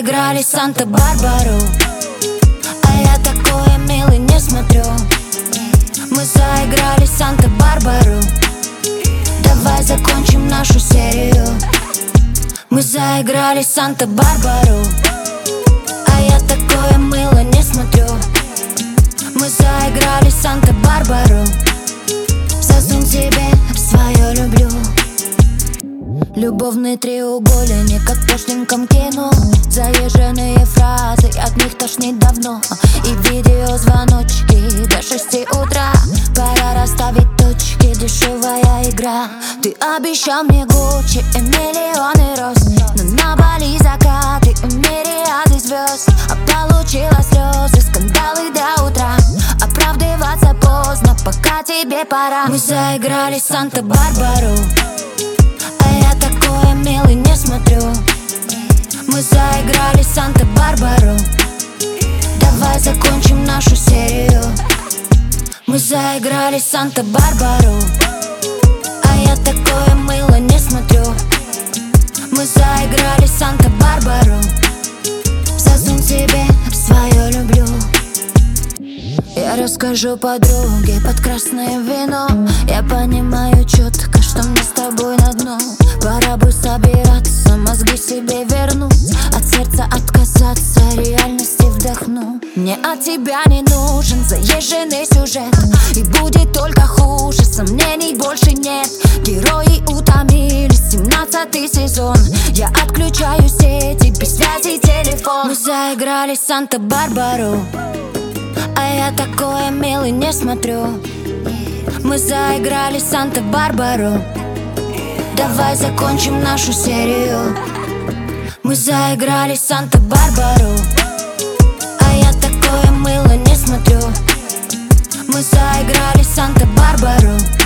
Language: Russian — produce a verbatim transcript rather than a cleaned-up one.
заиграли Санта-Барбару, а я такое милый не смотрю. Мы заиграли Санта-Барбару, давай закончим нашу серию. Мы заиграли Санта-Барбару, а я такое мило не смотрю. Мы заиграли Санта-Барбару, засунь себе в свое люблю. Любовный треугольник, как в пошлинком кино. Заезженные фразы, от них тошнит давно. И видеозвоночки до шести утра. Пора расставить точки, дешевая игра. Ты обещал мне Гуччи и миллионы роз, но на Бали закаты и мириады звезд. А получила слезы, скандалы до утра. Оправдываться поздно, пока тебе пора. Мы заиграли Санта-Барбару, а я такое милый не смотрю. Мы заиграли Санта-Барбару, давай закончим нашу серию. Мы заиграли Санта-Барбару, а я такое мило не смотрю. Мы заиграли Санта-Барбару, засунь себе в свое люблю. Я расскажу подруге под красное вино. Я понимаю четко, что мне с тобой на дно. Пора бы собираться, мозги себе вернуть, от сердца отказаться, реальности вдохну. Мне от тебя не нужен заезженный сюжет, и будет только хуже, сомнений больше нет. Герои утомились, семнадцатый сезон. Я отключаю сети, без связи телефон. Мы заиграли Санта-Барбару, а я такое милый не смотрю. Мы заиграли Санта-Барбару, давай закончим нашу серию. Мы заиграли Санта-Барбару, а я такое мило не смотрю. Мы заиграли Санта-Барбару,